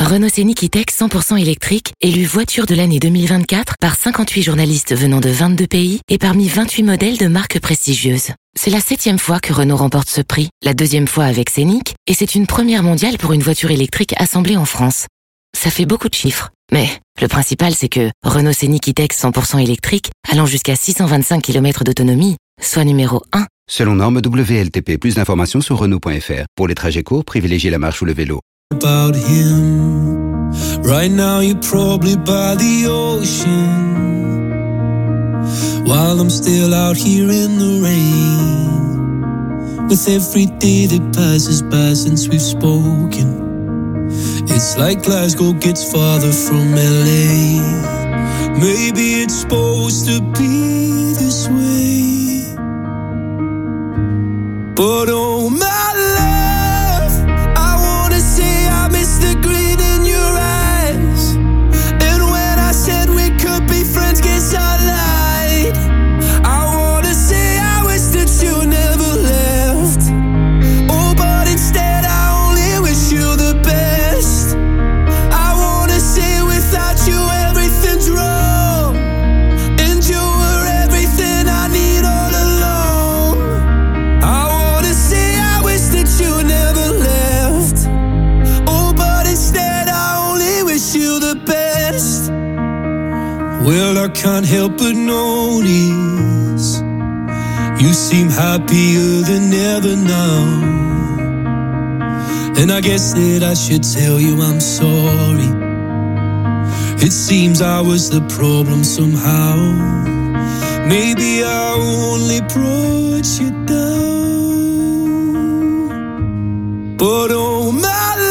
Renault Scénic E-Tech 100% électrique, élu voiture de l'année 2024 par 58 journalistes venant de 22 pays et parmi 28 modèles de marques prestigieuses. C'est la 7e fois que Renault remporte ce prix, la 2e fois avec Scénic, et c'est une première mondiale pour une voiture électrique assemblée en France. Ça fait beaucoup de chiffres, mais le principal c'est que Renault Scénic E-Tech 100% électrique, allant jusqu'à 625 km d'autonomie, soit numéro 1. Selon norme WLTP, plus d'informations sur Renault.fr. Pour les trajets courts, privilégiez la marche ou le vélo. About him. Right now you're probably by the ocean, while I'm still out here in the rain. With every day that passes by since we've spoken, it's like Glasgow gets farther from LA. Maybe it's supposed to be this way, but oh my love, I miss the green in your eyes. And when I said we could be friends, guess I lied. I wanna say I wish that you never left. Oh, but instead I only wish you the best. I wanna say without you everything's wrong, and you were everything I need all along. I wanna say I wish that you never left. Instead, I only wish you the best. Well, I can't help but notice you seem happier than ever now. And I guess that I should tell you I'm sorry. It seems I was the problem somehow. Maybe I only brought you down. But oh my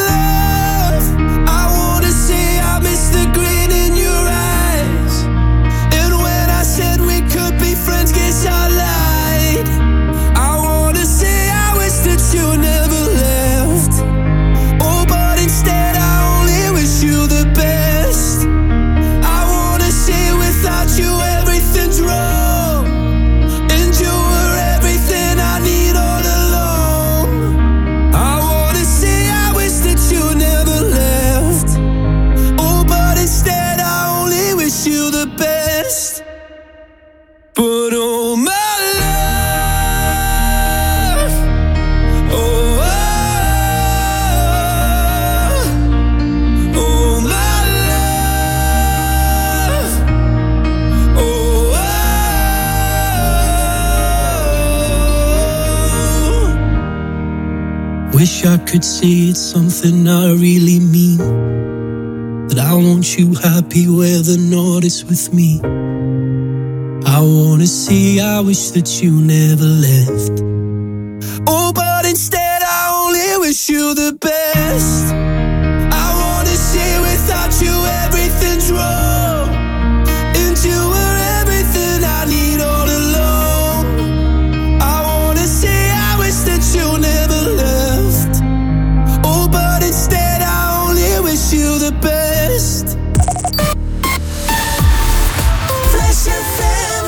I lied. I wanna say I wish that you never left. Oh, but instead I only wish you the best. I wanna say without you everything's wrong, and you were everything I need all along. I wanna say I wish that you never left. Oh, but instead I only wish you the best. But oh my love, oh, oh my love, oh, wish I could say it's something I really mean, that I want you happy whether or not it's with me. I wanna say I wish that you never left. Oh, but instead I only wish you the best. I wanna say without you everything's wrong, and you were everything I need all along. I wanna say I wish that you never left. Oh, but instead I only wish you the best. Flash FM.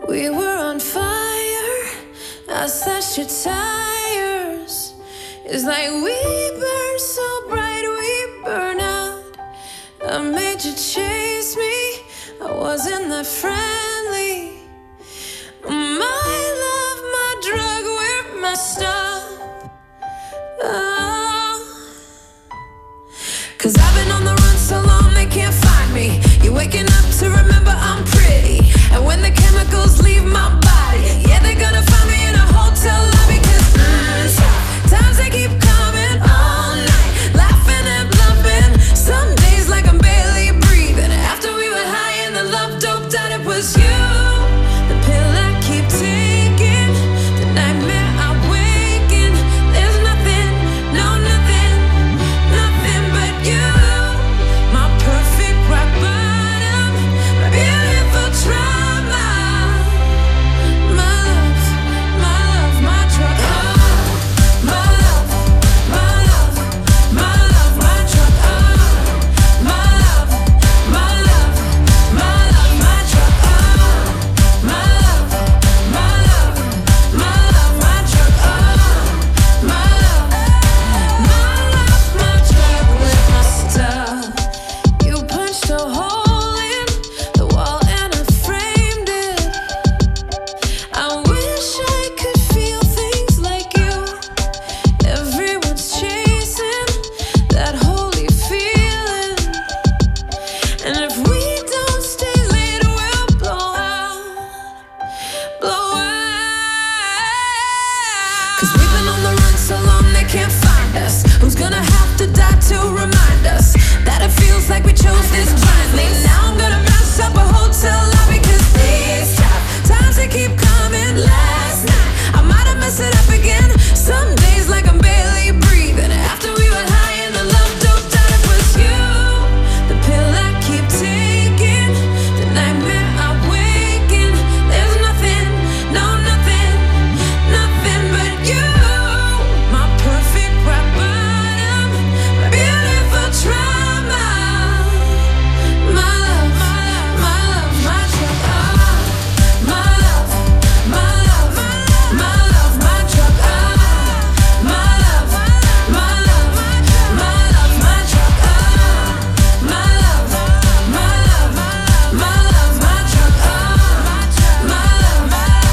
We were on fire, I slashed your tires. It's like we burn so bright, we burn out. I made you chase me, I wasn't that friendly. My love, my drug, we're messed up. Oh. 'Cause I've been on the run so long they can't find me. You're waking up to remember I'm pretty. And when the chemicals leave my body, yeah, they're gonna find me in a hotel lobby. 'Cause times they keep coming all night, laughing and bluffing. Some days like I'm barely breathing. After we were high and the love doped out, it was you. The pill I keep taking, the nightmare I wake in. There's nothing, no nothing, nothing but you. My perfect rock bottom, my beautiful trauma. My love, my love, my drug. Oh, my love, my love, my love, my drug. Oh, my love, my love, my love, my drug. Oh, my love, my love, my love, my drug. Oh, my love, my drug with my stuff. You punched a hole in the wall and I framed it. I wish I could feel things like you. Everyone's chasing that holy feeling. And if we don't stay late, we'll blow out. Blow out. 'Cause we've been on the run so long they can't find us. Who's gonna have to die to remind us that it feels like we chose this blindly? Now I'm gonna mess up a hotel lobby. 'Cause these times they keep coming. Last night I might have messed it up again. Some days like I'm barely breathing. After we were high and the love doped out, it was you. The pill I keep taking, the nightmare I wake in. There's nothing, no nothing, nothing but you. My perfect rock bottom, my beautiful trauma. My love, my love, my drug. Oh, my love, my love, my love, my drug. Oh, my love, my love, my love, my drug. Oh, my love, my love, my love, my drug. Oh, my love,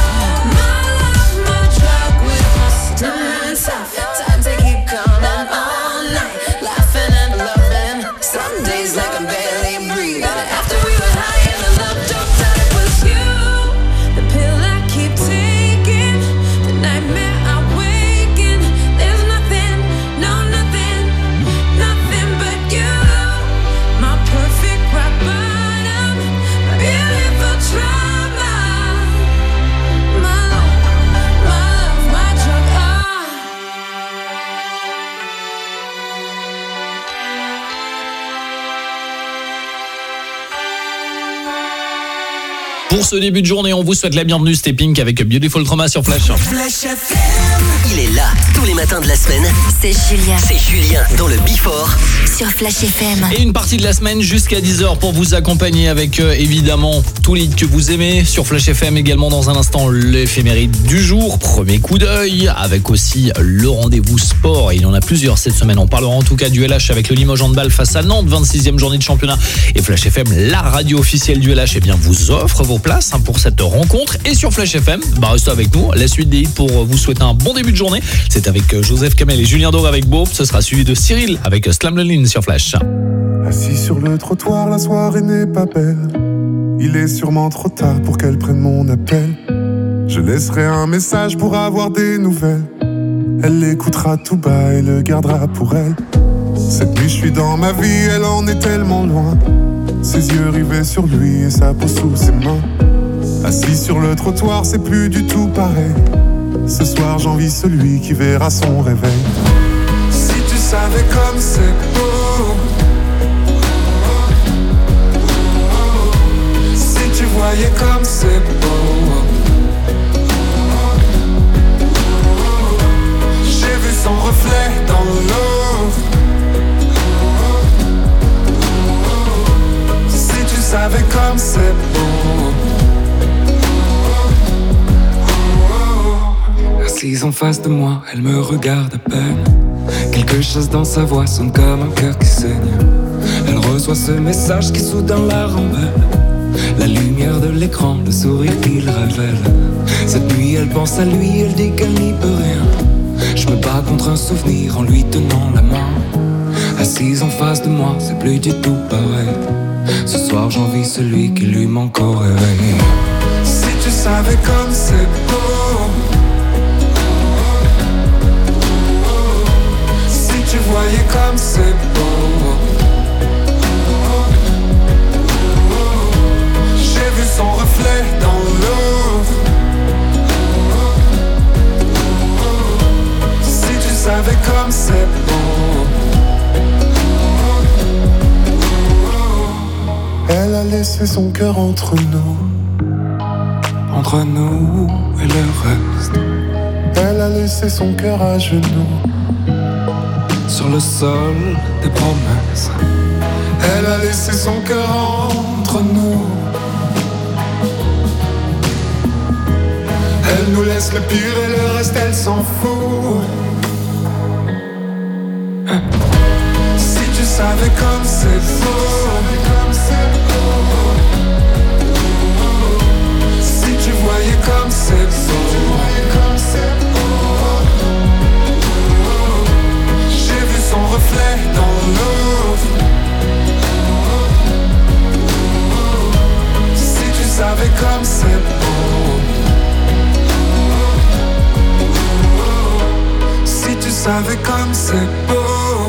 my drug with my stuff. Times they keep coming all night, laughing and loving. Some days like I'm barely breathing. After we were high and the love doped out, it was you. The pill I keep taking, the nightmare I wake in. There's nothing, no nothing, nothing but you. My perfect rock bottom, my beautiful trauma. My love, my drug. Pour ce début de journée, on vous souhaite la bienvenue. C'était Pink avec Beautiful Trauma sur Flash. Flash FM. Il est là tous les matins de la semaine. C'est Julien C'est Julien dans le Before. sur Flash FM. Et une partie de la semaine jusqu'à 10h pour vous accompagner avec évidemment tous les hits que vous aimez sur Flash FM. Également dans un instant l'éphéméride du jour, premier coup d'œil, avec aussi le rendez-vous sport. Et il y en a plusieurs cette semaine. On parlera en tout cas du LH avec le Limoges Handball face à Nantes, 26e journée de championnat. Et Flash FM, la radio officielle du LH, vous offre vos places pour cette rencontre. Et sur Flash FM, restez avec nous. La suite des hits pour vous souhaiter un bon début de journée. C'est avec Joseph Kamel et Julien Doré avec Beau. Ce sera suivi de Cyril avec Slam Leline sur Flash. Assis sur le trottoir, la soirée n'est pas belle. Il est sûrement trop tard pour qu'elle prenne mon appel. Je laisserai un message pour avoir des nouvelles. Elle l'écoutera tout bas et le gardera pour elle. Cette nuit je suis dans ma vie, elle en est tellement loin. Ses yeux rivés sur lui et sa peau sous ses mains. Assis sur le trottoir, c'est plus du tout pareil. Ce soir j'envie celui qui verra son réveil. Si tu savais comme c'est beau, si tu voyais comme c'est beau. J'ai vu son reflet dans l'eau. Si tu savais comme c'est beau. Assise en face de moi, elle me regarde à peine. Quelque chose dans sa voix sonne comme un cœur qui saigne. Elle reçoit ce message qui soudain la rembelle. La lumière de l'écran, le sourire qu'il révèle. Cette nuit elle pense à lui, elle dit qu'elle n'y peut rien. Je me bats contre un souvenir en lui tenant la main. Assise en face de moi, c'est plus du tout pareil. Ce soir j'envie celui qui lui manque au réveil. Si tu savais comme c'est beau, si tu voyais comme c'est beau. J'ai vu son reflet dans l'eau. Si tu savais comme c'est beau. Elle a laissé son cœur entre nous Et le reste. Elle a laissé son cœur à genoux sur le sol des promesses. Elle a laissé son cœur entre nous. Elle nous laisse le pire et le reste elle s'en fout. Si tu savais comme c'est beau. Si tu voyais comme c'est beau. J'ai vu son reflet dans l'eau. Si tu savais comme c'est beau. Si tu savais comme c'est beau.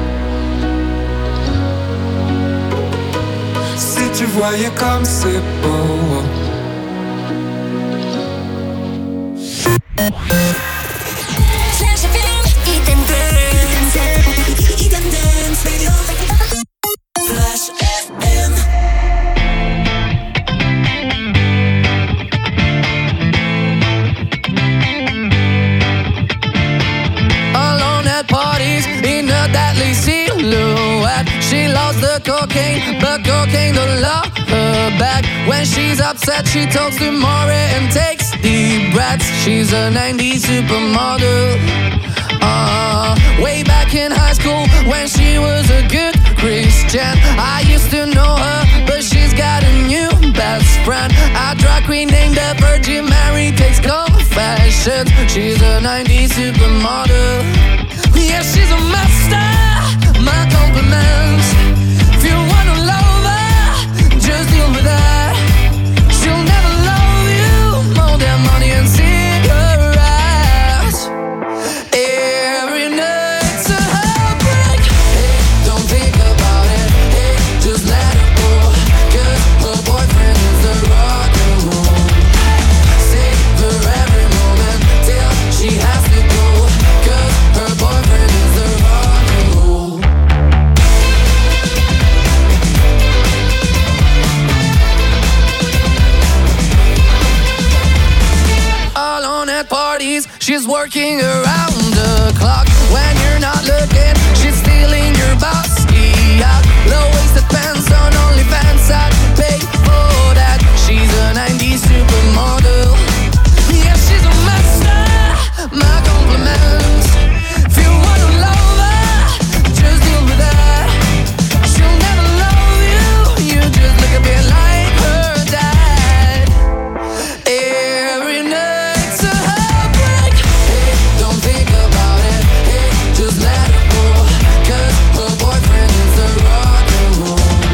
Si tu voyais comme c'est beau. Flash FM, Hit and Dance Radio. Flash FM. Alone at parties in a deadly silhouette. She loves the cocaine, but cocaine don't love her back. When she's upset, she talks to Maury and takes deep breaths. She's a 90s supermodel. Way back in high school when she was a good Christian, I used to know her, but she's got a new best friend. A drag queen named the Virgin Mary takes confessions. She's a 90s supermodel. Yeah, she's a master. My compliments. If you wanna love her, just deal with that. She'll never love you more than money and cigarettes. Every night's a heartbreak. Hey, don't think about it. Hey, just let it go. 'Cause her boyfriend is the rock and roll. Savor every moment till she has to go. 'Cause her boyfriend is the rock and roll. Alone at parties, she's working around the clock. When you're not looking, she's stealing your bossy out. Low-waisted pants on OnlyFans, I'd pay for that. She's a 90s supermodel. Yeah, she's a master. My compliments. If you wanna love her, just deal with that. She'll never love you. You just look a bit like her dad. Every night's a heartbreak. Hey, don't think about it. Hey, just let it go. 'Cause her boyfriend is the rock and roll.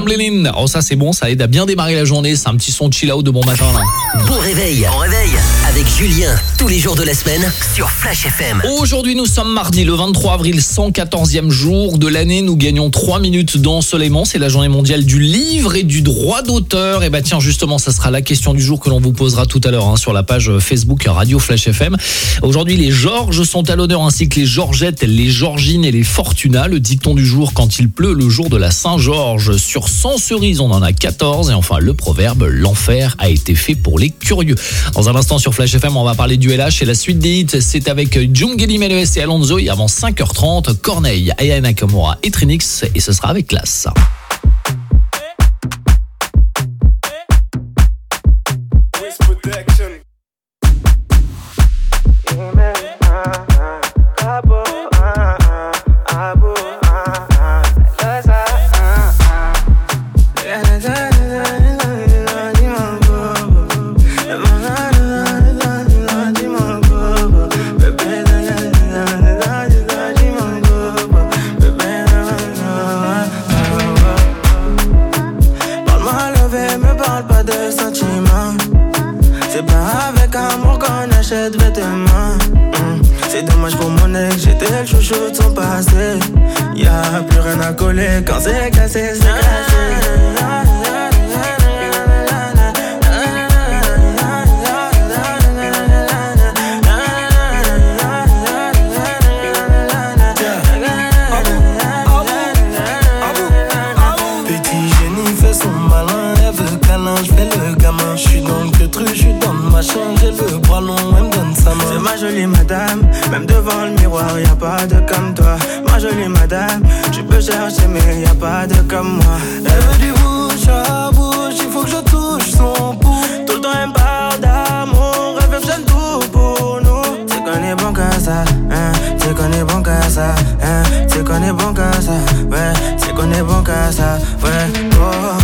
Chamberlain. Oh ça c'est bon, ça aide à bien démarrer la journée. C'est un petit son chill out de bon matin là. Bon réveil avec Julien tous les jours de la semaine sur Flash FM. Aujourd'hui nous sommes mardi le 23 avril, 114e jour de l'année. Nous gagnons 3 minutes d'ensoleillement. C'est la journée mondiale du livre et du droit d'auteur. Et bah tiens justement ça sera la question du jour que l'on vous posera tout à l'heure sur la page Facebook Radio Flash FM. Aujourd'hui les Georges sont à l'honneur ainsi que les Georgettes, les Georgines et les Fortuna. Le dicton du jour: quand il pleut le jour de la Saint-Georges, sur 100 cerises on en a 14. Et enfin le proverbe: l'enfer a été fait pour les curieux. Dans un instant sur Flash FM on va parler du LH et la suite des hits. C'est avec Jungeli Meles et Alonso. Et avant 5h30 Corneille, Aya Nakamura et Trinix. Et ce sera avec classe. C'est dommage pour mon ex, j'étais le chouchou de son passé. Y'a plus rien à coller, quand c'est cassé, c'est cassé. J'ai le bras long, elle me donne sa main. C'est ma jolie madame, même devant le miroir, y'a pas de comme toi. Ma jolie madame, tu peux chercher mais y'a pas de comme moi. Elle veut du bouche à bouche, il faut que je touche son pouls. Tout le temps elle me parle d'amour, elle veut j'aime tout pour nous. C'est qu'on est bon qu'à ça, c'est qu'on est bon qu'à ça, c'est qu'on est bon qu'à ça, ouais, c'est qu'on est bon qu'à ça, ouais, oh.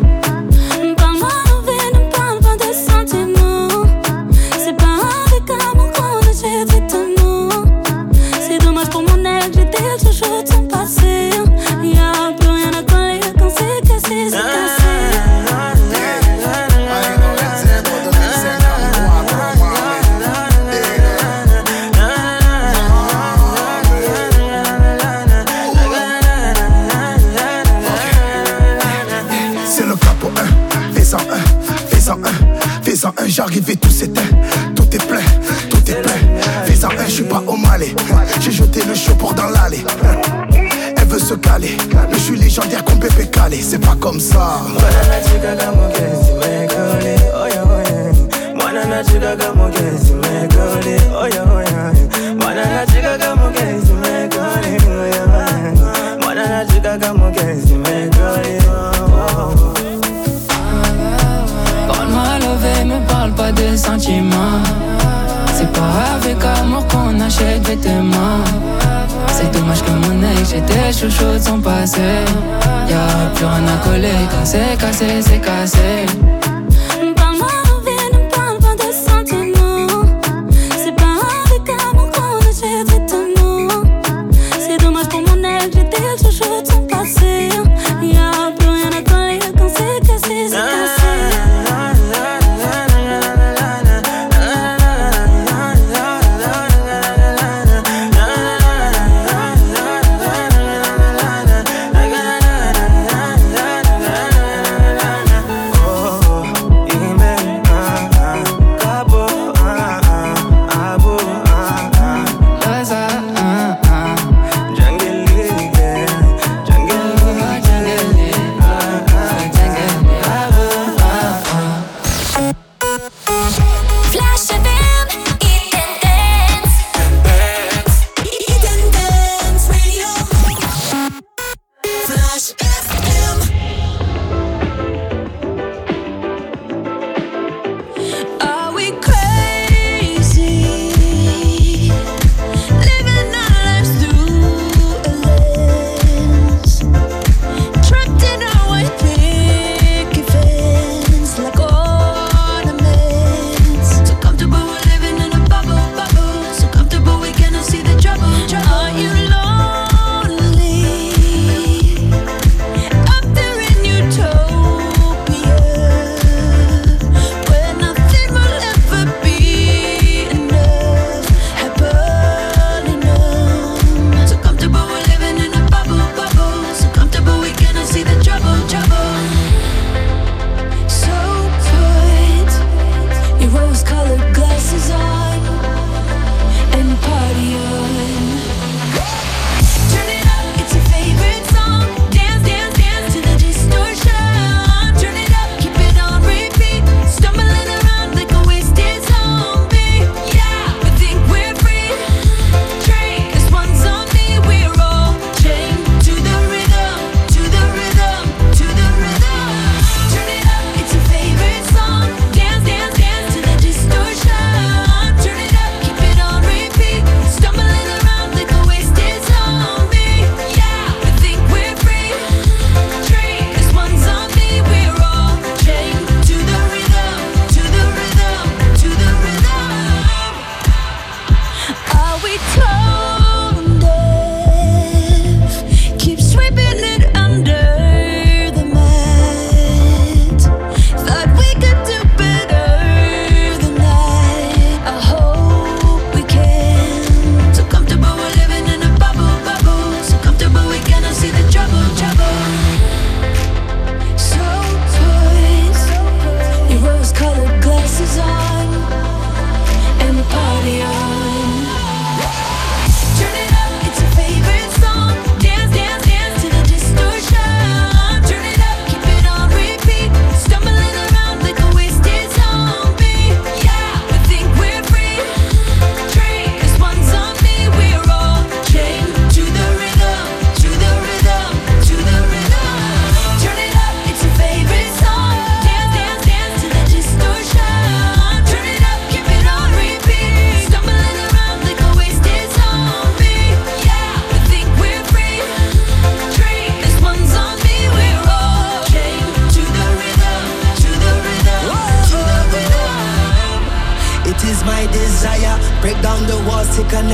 J'arrive et tout s'éteint, tout est plein, fais en un, je suis pas au Malais. J'ai jeté le show pour dans l'allée. Elle veut se caler, mais je suis légendaire comme Pépé Calé. C'est pas comme ça. Me parle pas de sentiments. C'est pas avec amour qu'on achète vêtements. C'est dommage que mon ex, j'étais chouchou de son passé. Y'a plus rien à coller, quand c'est cassé, c'est cassé.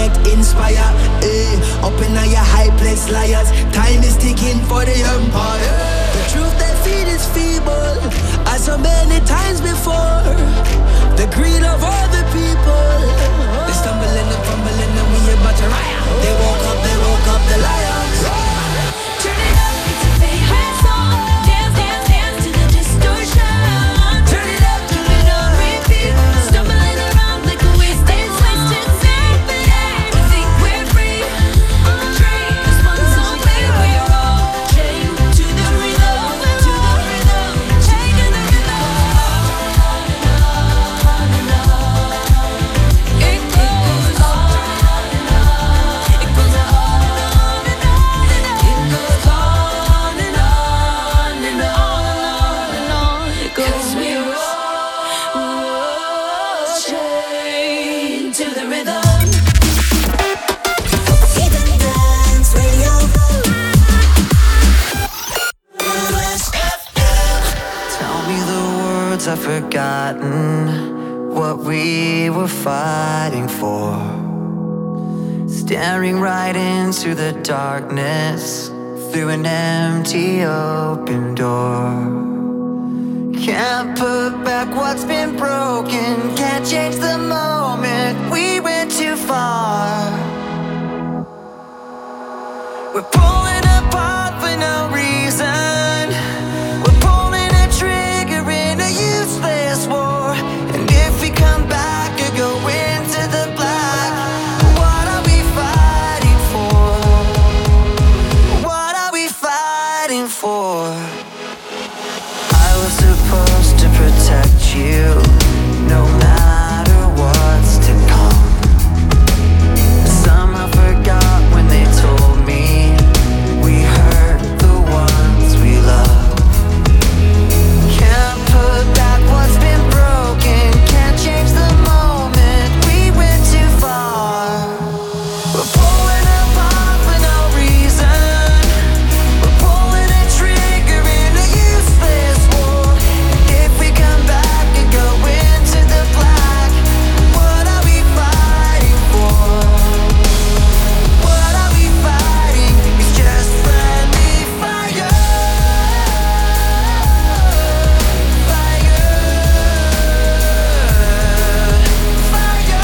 connect, inspire. Up in your high place, liars. Time is ticking for the empire. The truth they feed is feeble, as so many times before. The greed of all the people. They stumbling and fumbling and we about to riot. They woke up the lions. Turn it up, it's a favorite song. Dance, dance, dance to the distortion. Turn it up, keep it on repeat. Stumbling around like a wasted scene. We think we're free. This one song where we're all chained to the rhythm, taking the rhythm. On and on. It goes on and on. It goes on and on and on. It goes on and on and on and on. It goes. 'Cause we're all chained to the rhythm. Hidden Dance Radio. Tell me the words I've forgotten, what we were fighting for. Staring right into the darkness, through an empty open door. Can't put back what's been broken, can't change the moment, we went too far. We're pulling apart for no reason. We're pulling a trigger in a useless war. And if we come back or go into the black, what are we fighting for? What are we fighting for? I was supposed to protect you, no matter what's to come. Somehow forgot when they told me we hurt the ones we love. Can't put back what's been broken, can't change the moment, we went too far. We're pulling apart for no reason. We're pulling a trigger in a useless war. And if we come back and go into the black, what are we fighting for? What are we fighting? It's just friendly fire. Fire. Fire.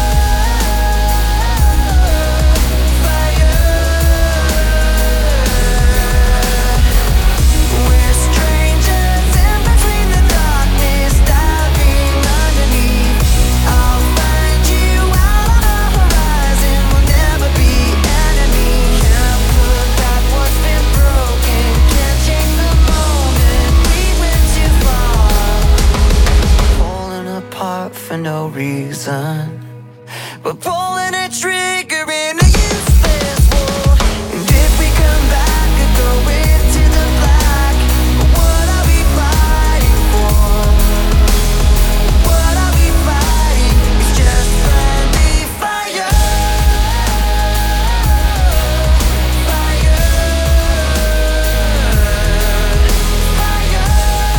We're strangers in between the darkness, diving underneath. I'll find you out on the horizon, we'll never be enemies. Can't put back what's been broken, can't change the moment, we went too far. Pulling apart for no reason. We're pulling a trigger in a useless war. And if we come back and go into the black, what are we fighting for? What are we fighting? It's just friendly fire. Fire. Fire.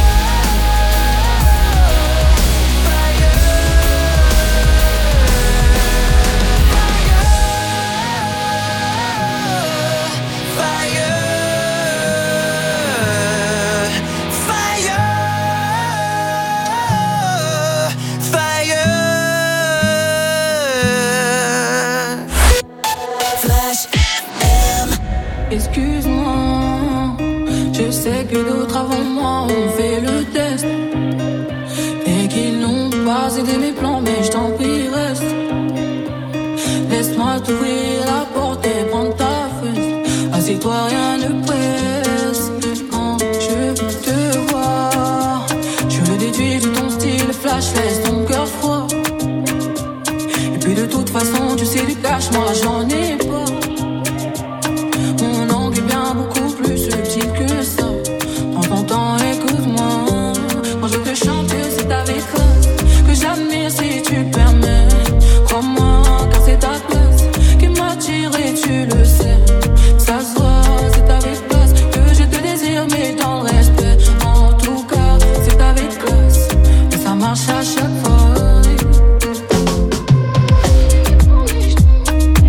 Flash FM. Excuse-moi, je sais que d'autres avant moi ont fait le test et qu'ils n'ont pas aidé mes plans, mais je t'en prie reste. Laisse-moi t'ouvrir la porte et prendre ta fesse. Assieds-toi, rien ne presse. Quand je te vois, je le déduis de ton style flash, laisse ton cœur froid. Et puis de toute façon, tu sais du cash, moi j'en ai pas. Mon angle est bien beaucoup plus subtil que ça. Prends ton temps, écoute-moi. Quand je te chante, c'est avec classe que j'admire si tu le permets. Crois-moi, car c'est ta classe qui m'attire et tu le sais. Ça se voit, c'est avec classe que je te désire, mais dans le respect. En tout cas, c'est avec classe et ça marche à chaque fois.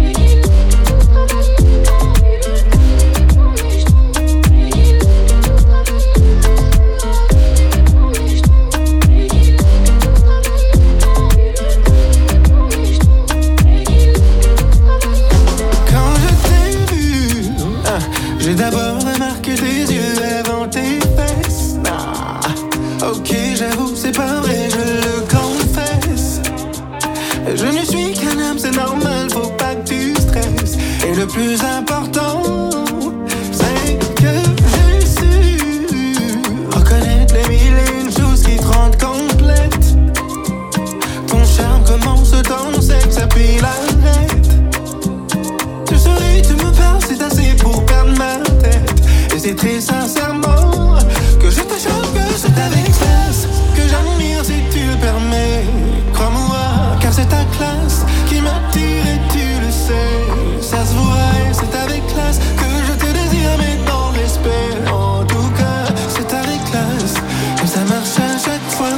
tristesse. Et le plus important, c'est que j'ai su reconnaître les mille et une choses qui te rendent complète. Ton charme commence dans sexe, puis l'arrête. Tu souris, tu me parles, c'est assez pour perdre ma tête. Et c'est très sincèrement que je te chante, que c'est avec classe, que j'admire si tu le permets. Crois-moi, car c'est ta classe qui m'attire et tu le sais. Ça se voit et c'est avec classe que je te désire, mais dans le respect. En tout cas, c'est avec classe que ça marche à chaque fois.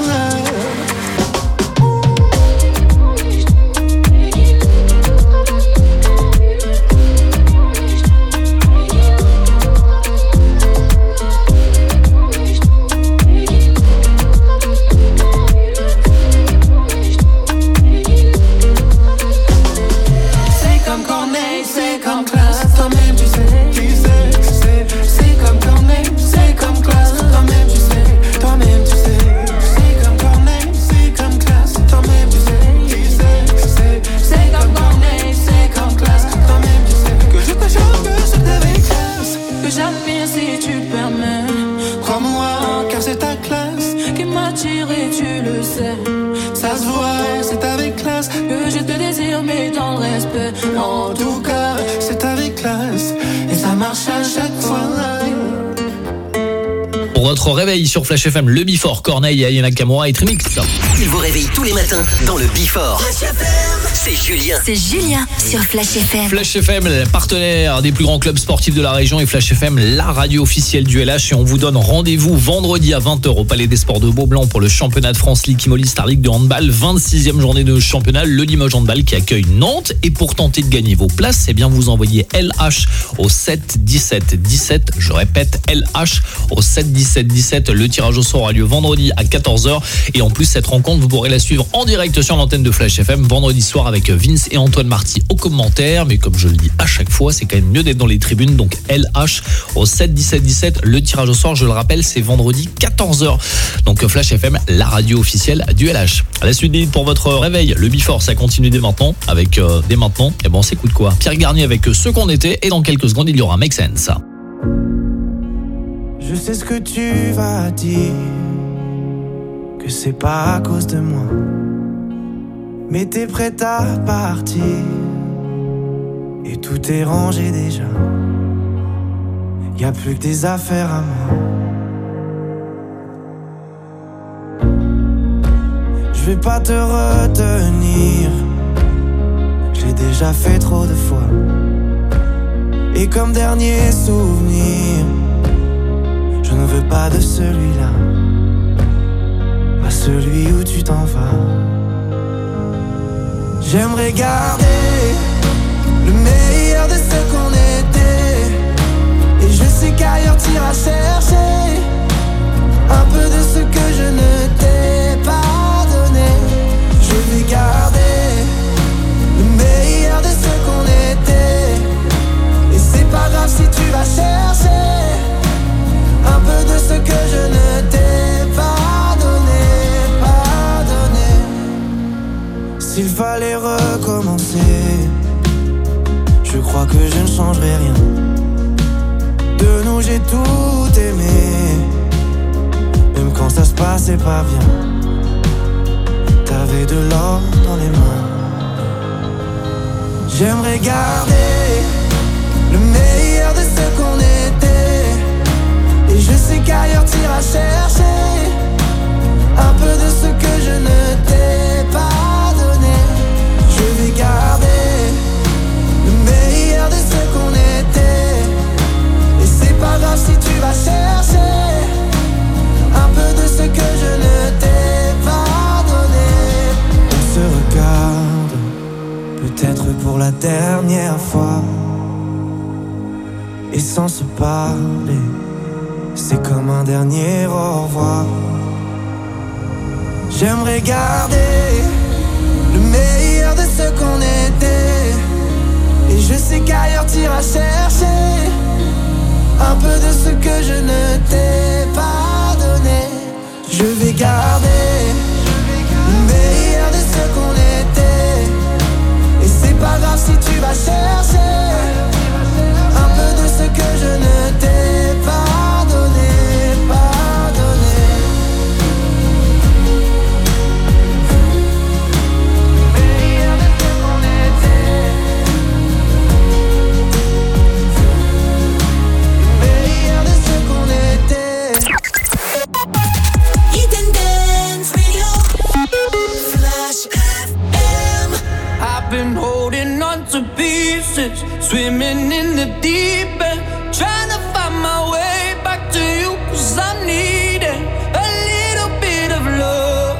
En tout cas, c'est avec classe et ça marche à chaque fois. Pour votre réveil sur Flash FM, le Before, Corneille, Ayana Kamura et Trimix. Il vous réveille tous les matins dans le Before. C'est Julien. C'est Julien sur Flash FM. Flash FM, partenaire des plus grands clubs sportifs de la région, et Flash FM, la radio officielle du LH. Et on vous donne rendez-vous vendredi à 20h au Palais des Sports de Beaublanc pour le championnat de France Ligue Imoli Star League de handball. 26e journée de championnat, le Limoges Handball qui accueille Nantes. Et pour tenter de gagner vos places, eh bien vous envoyez LH au 7 17 17. Je répète, LH au 7 17 17. Le tirage au sort a lieu vendredi à 14h. Et en plus, cette rencontre, vous pourrez la suivre en direct sur l'antenne de Flash FM vendredi soir avec Vince et Antoine Marty aux commentaires. Mais comme je le dis à chaque fois, c'est quand même mieux d'être dans les tribunes. Donc LH au 7 17 17. Le tirage au sort, je le rappelle, c'est vendredi 14h. Donc Flash FM, la radio officielle du LH. À la suite des pour votre réveil, le Before, ça continue dès maintenant. Avec dès maintenant, et bon, on s'écoute quoi? Pierre Garnier avec Ce qu'on était. Et dans quelques secondes, il y aura Make Sense. Je sais ce que tu vas dire, que c'est pas à cause de moi, mais t'es prête à partir et tout est rangé déjà. Y a plus que des affaires à moi. Je vais pas te retenir, je l'ai déjà fait trop de fois. Et comme dernier souvenir, je ne veux pas de celui-là, pas celui où tu t'en vas. J'aimerais garder le meilleur de ce qu'on était, et je sais qu'ailleurs t'iras chercher un peu de ce que je ne t'ai pas donné. Je vais garder le meilleur de ce qu'on était, et c'est pas grave si tu vas chercher un peu de ce que je ne t'ai pas donné, pas donné. S'il fallait recommencer, je crois que je ne changerai rien. De nous j'ai tout aimé, même quand ça se passait pas bien. T'avais de l'or dans les mains. J'aimerais garder le meilleur de ce qu'on était, et je sais qu'ailleurs t'iras chercher un peu de ce que je ne t'ai pas donné. Je vais garder le meilleur de ce qu'on était, et c'est pas grave si tu vas chercher un peu de ce que je ne t'ai pas donné. On se regarde, peut-être pour la dernière fois, et sans se parler, c'est comme un dernier au revoir. J'aimerais garder le meilleur de ce qu'on était, et je sais qu'ailleurs t'iras chercher un peu de ce que je ne t'ai pas donné. Je vais garder le meilleur de ce qu'on était, et c'est pas grave si tu vas chercher un peu de ce que je ne t'ai pas donné, meilleur de ce qu'on était, meilleur de ce qu'on était. Hidden Dance Radio, Flash FM. I've been holding on to pieces, swimming in the deep end, trying to find my way back to you, 'cause I'm needing a little bit of love,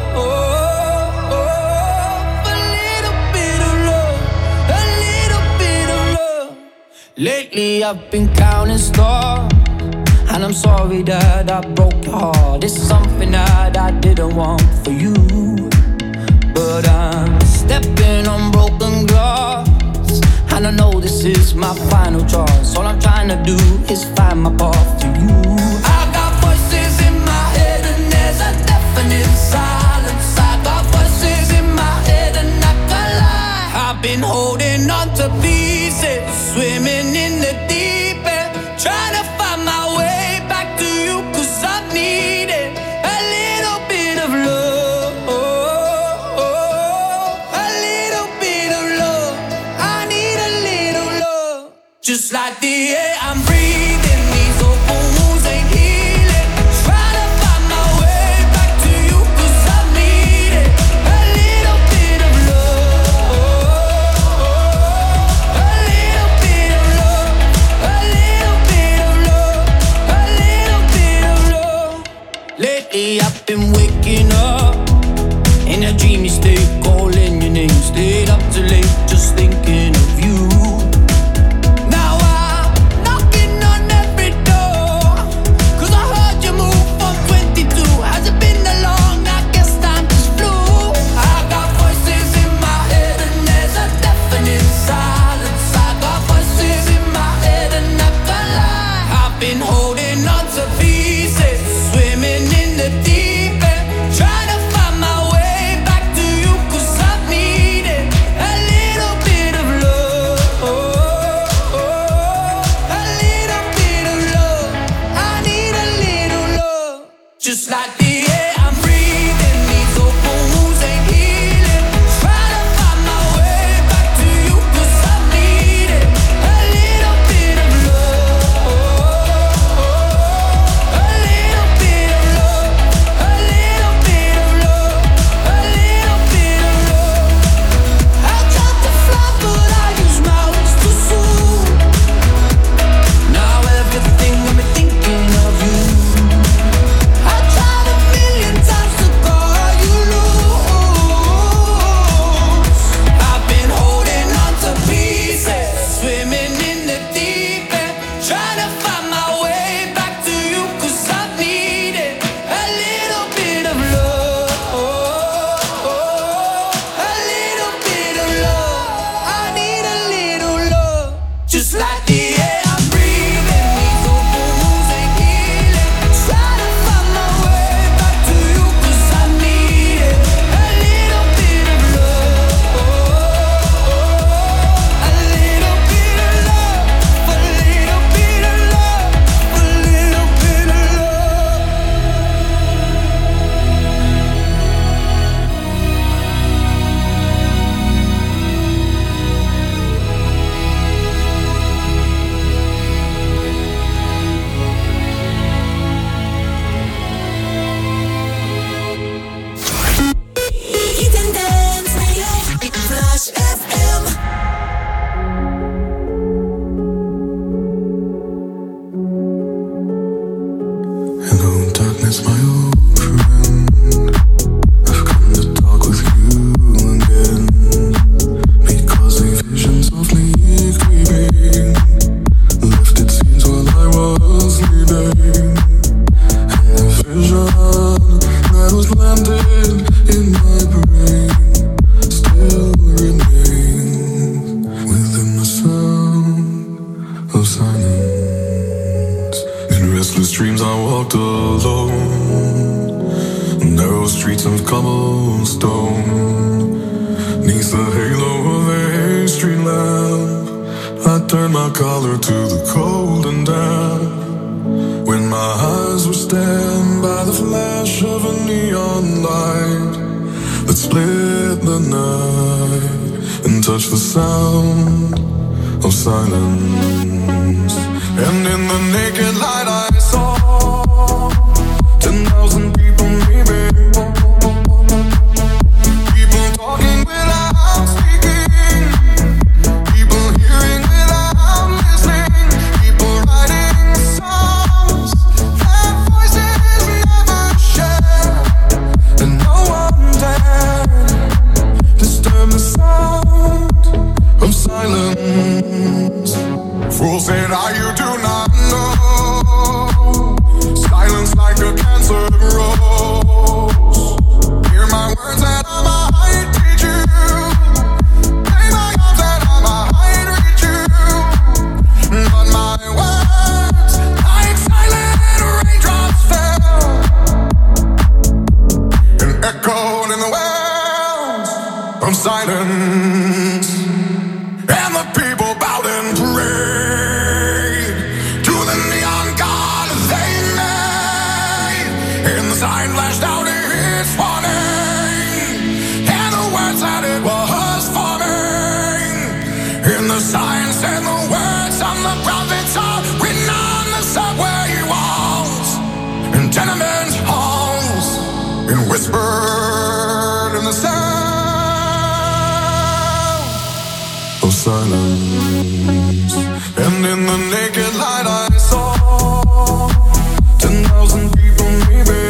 a little bit of love, a little bit of love. Lately I've been counting stars, and I'm sorry that I broke your heart. It's something that I didn't want for you, but I'm stepping on broken glass, and I know this is my final choice. All I'm trying to do is find my path to you. I got voices in my head and there's a deafening silence. I got voices in my head and I can't lie. I've been holding on to pieces, swimming in the deep end, trying to find my way back to you, 'cause I'm needing a little bit of love, a little bit of love. I need a little love, just like the air I'm breathing. These open wounds ain't healing. Trying to find my way back to you, 'cause I need it. A little bit of love, a little bit of love, a little bit of love, a little bit of love. Lately I've been waking up in a dreamy state, calling your name, stayed up too late, just thinking of you. Now I'm knocking on every door, 'cause I heard you move from 22. Has it been that long? I guess time just flew. I got voices in my head and there's a deafening silence. I got voices in my head and I can't lie. I've been holding on to pieces, swimming in the deep end, trying to find my way back to you, 'cause I need it. A little bit of love, a little bit of love. I need a little love, just like the air I'm breathing. These open wounds ain't healing. Trying to find my way back to you, 'cause I need it. A little bit of love, a little bit of love, a little bit of love, a little bit of love. I tried to fly but I used my wings too soon. Now everything got me thinking of you. I tried a million times to call you loose. I've been holding on to pieces, swimming in the deep end, trying to find my way back to you, 'cause I need it. A little bit of love, a little bit of love. I need a little love, just like the air I'm breathing. These open wounds ain't healing. Try to find my way back to you, 'cause I need it. A little bit of love, a little bit of love, a little bit of love, a little bit of love. Hidden Dance Radio, Flash FM. Hello, darkness, my old friend. I've come to talk with you again, because a vision softly creeping left its scenes while I was sleeping, and a vision that was landed in my brain still remains within the sound of silence. In restless dreams I walked alone, narrow streets of cobblestone, 'neath the halo of a street lamp, I turned my collar to the cold and damp. When my eyes were stabbed by the flash of a neon light that split the night and touched the sound of silence. And in the naked light I saw 10,000 people maybe, people talking without speaking, people hearing without listening, people writing songs that voices never share, and no one dared disturb the sound of silence. Fools said, you do not know. Silence like a cancer rose. Hear my words that I might teach you. Play my arms that I might reach you. But my words, like silent raindrops, fell and echoed in the wells of silence. And the people bowed and prayed to the neon god they made. And the sign flashed out its warning, and the words that it was forming. And the sign said the words on the prophets are written on the subway walls and tenement halls, and whispered in the sound of silence. And in the naked light I saw 10,000 people maybe,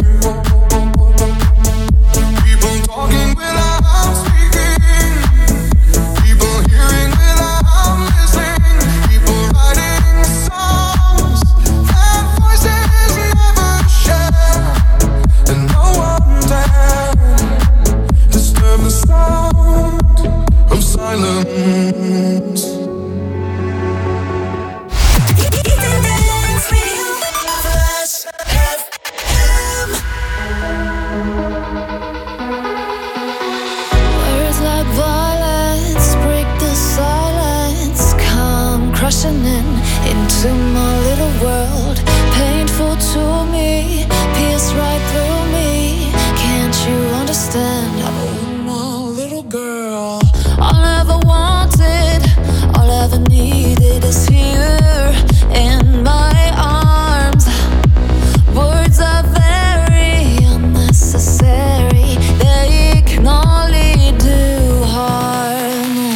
people talking without speaking, people hearing without listening, people writing songs that voices never share, and no one dared disturb the sound of silence. Words like violence break the silence, come crushing into my little world. Painful to me, pierce right through me. Can't you understand? Oh, my little girl. All I ever wanted, all I ever needed is here in my arms. Words are very unnecessary, they can only do harm.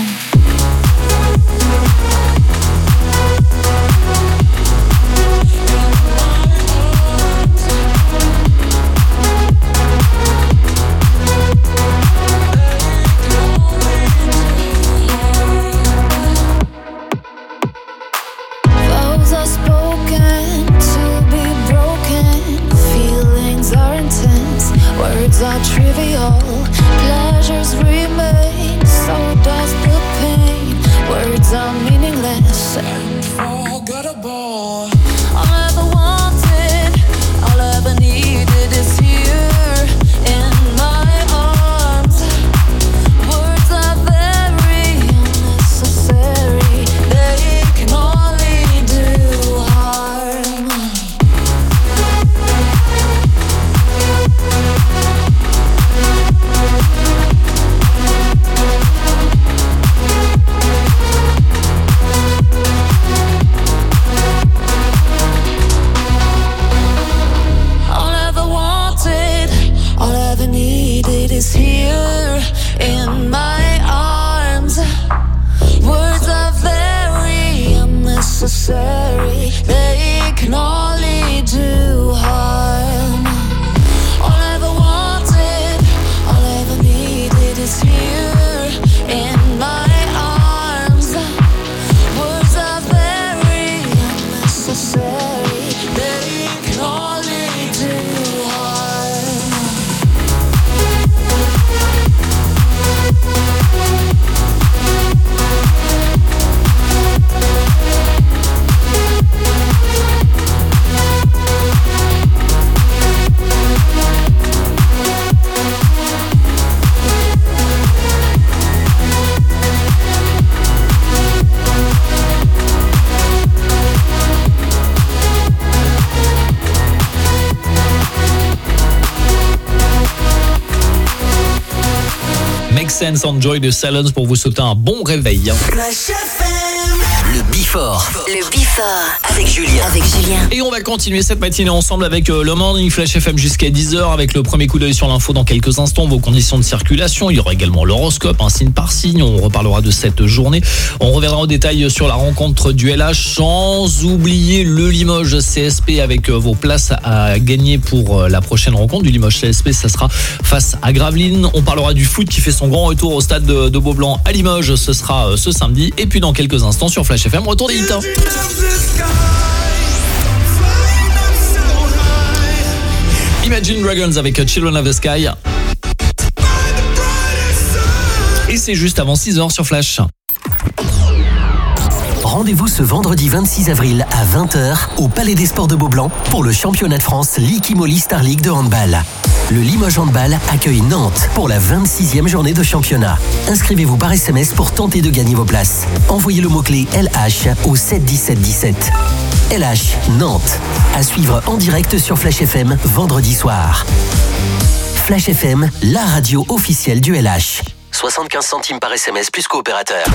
Vows are spoken to be broken. Feelings are intense, words are trivial. Pleasures remain, so does the pain. Words are meaningless and forgettable. All I ever wanted, all I ever needed is here in my arms. Words are very unnecessary, they can only do harm. Sense, Enjoy the Silence pour vous souhaiter un bon réveil. Le Before. Le Before avec Julien. Et on va continuer cette matinée ensemble avec le Morning Flash FM jusqu'à 10h avec le premier coup d'œil sur l'info dans quelques instants, vos conditions de circulation. Il y aura également l'horoscope, un signe par signe. On reparlera de cette journée. On reviendra en détail sur la rencontre du LH, sans oublier le Limoges CSP avec vos places à gagner pour la prochaine rencontre du Limoges CSP. Ça sera face à Gravelines. On parlera du foot qui fait son grand retour au stade de Beaublanc à Limoges. Ce sera ce samedi. Et puis dans quelques instants sur Flash FM, retour des hits. Imagine Dragons avec Children of the Sky. Et c'est juste avant 6h sur Flash. Rendez-vous ce vendredi 26 avril à 20h au Palais des Sports de Beaublanc pour le championnat de France Liquimoli Star League de handball. Le Limoges Handball accueille Nantes pour la 26e journée de championnat. Inscrivez-vous par SMS pour tenter de gagner vos places. Envoyez le mot-clé LH au 71717. LH Nantes. À suivre en direct sur Flash FM vendredi soir. Flash FM, la radio officielle du LH. 75 centimes par SMS plus coopérateur.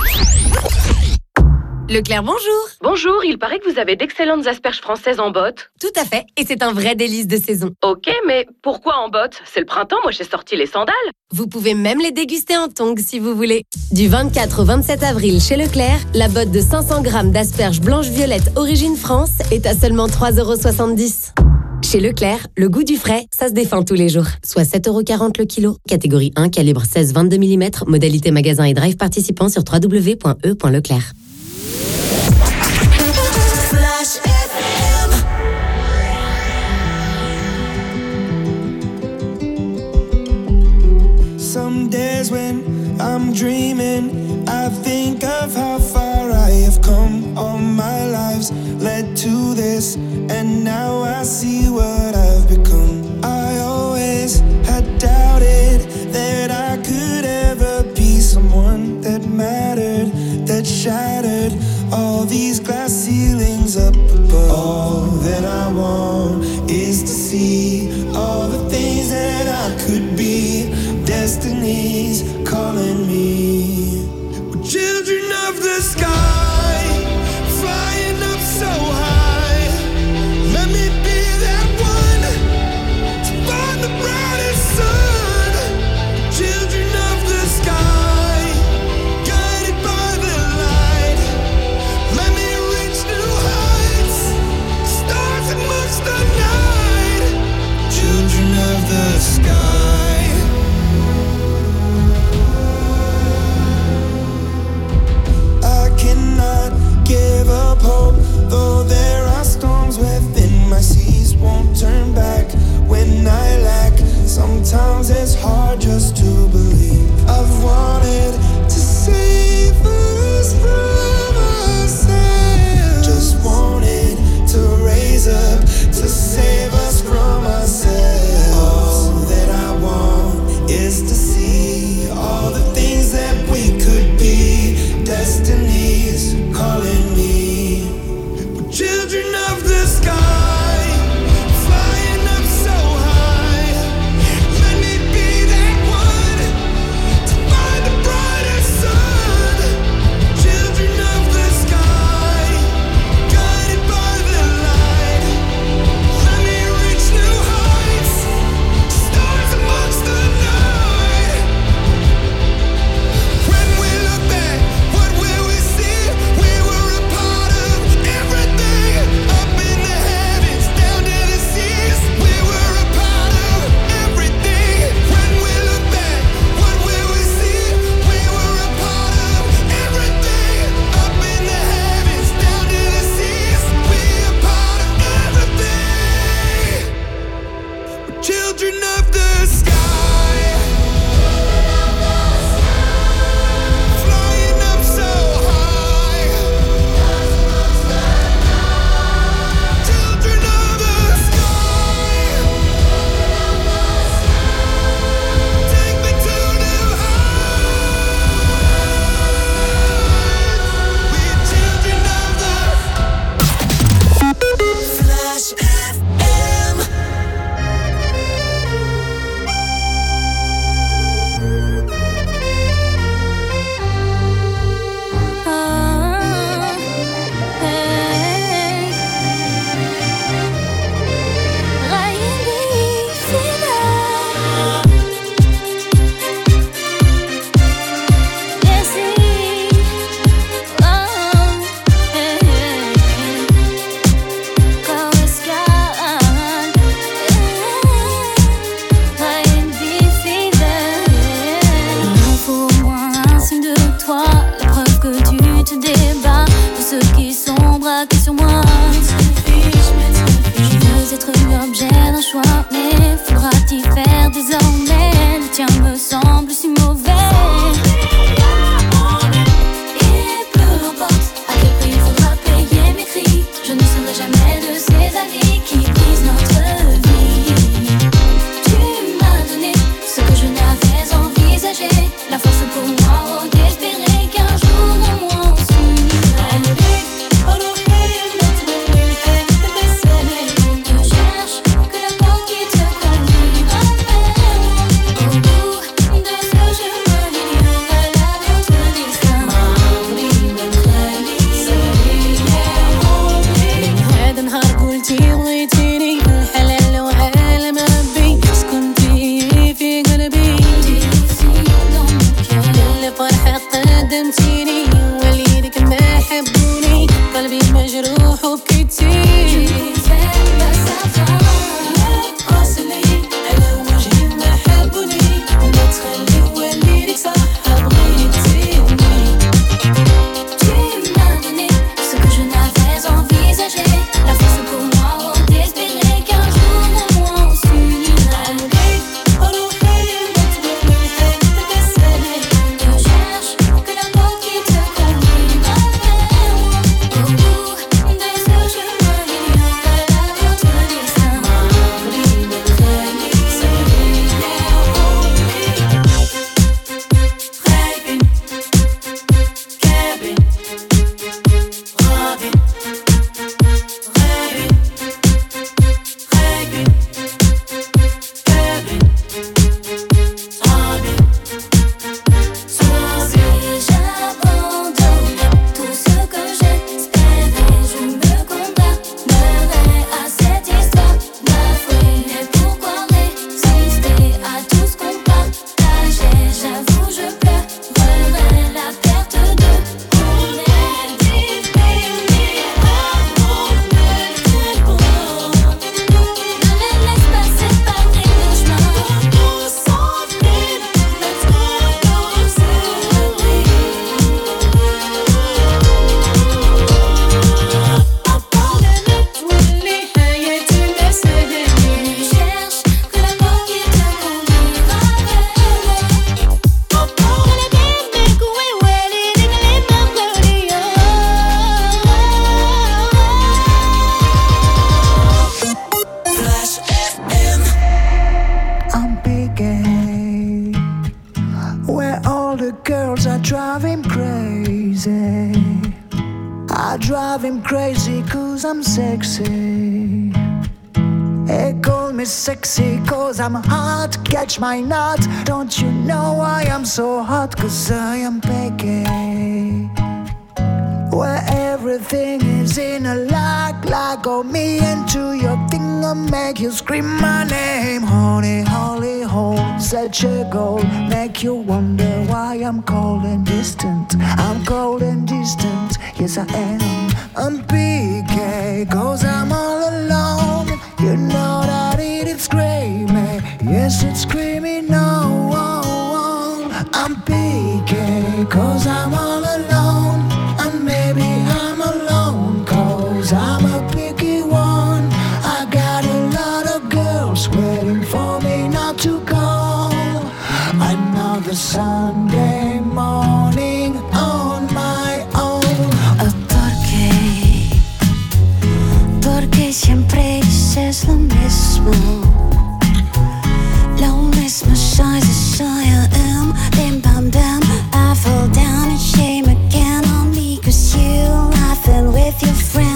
Leclerc, bonjour. Bonjour, il paraît que vous avez d'excellentes asperges françaises en botte. Tout à fait, et c'est un vrai délice de saison. Ok, mais pourquoi en botte? C'est le printemps, moi j'ai sorti les sandales. Vous pouvez même les déguster en tongs si vous voulez. Du 24 au 27 avril chez Leclerc, la botte de 500 grammes d'asperges blanches-violettes origine France est à seulement 3,70 €. Chez Leclerc, le goût du frais, ça se défend tous les jours. Soit 7,40 € le kilo. Catégorie 1, calibre 16-22 mm. Modalité magasin et drive participant sur www.e.leclerc. Some days when I'm dreaming, I think of how far I have come. All my lives led to this, and now I see what I've become. I always had doubted that I could ever be someone that mattered, that shattered all these glass ceilings up above. All that I want is to see all the things that I could be. Destiny's calling me. We're children of the sky, flying up so high. Let me be that. braqué sur moi. Je veux être l'objet d'un choix, mais faudra-t-il faire désormais? Le tien me semble si mauvais. Et peu importe à quel prix il faudra payer mes cris, je ne serai jamais de ces amis qui brisent notre vie. Tu m'as donné ce que je n'avais envisagé, la force pour moi d'espérer qu'un jour au moins on s'unira. Je cherche que la porte qui te conduira au bout de ce chemin, il y aura là notre destin. هذا نهار قلتي بغيتيني الحلال لو عالم ربي سكنتي في قلبي الفرحة قدمتيني وليدك ما حبوني قلبي مجروح وبكيتي I'm hot, catch my nut. Don't you know why I'm so hot? 'Cause I am picky. Where everything is in a like oh me into your thing, I'll make you scream my name. Honey, holy hole, such a goal. Make you wonder why I'm cold and distant. I'm cold and distant, yes I am. I'm picky, 'cause I'm all alone. You know that it's screaming, yes it's screaming, no. I'm picky, 'cause I'm all alone. And maybe I'm alone, 'cause I'm a picky one. I got a lot of girls waiting for me not to go. Another Sunday morning on my own. Porque siempre dices lo mismo. Lo mismo size as I am. Bim bam bam, I fall down and shame again on me. 'Cause you laughing with your friends.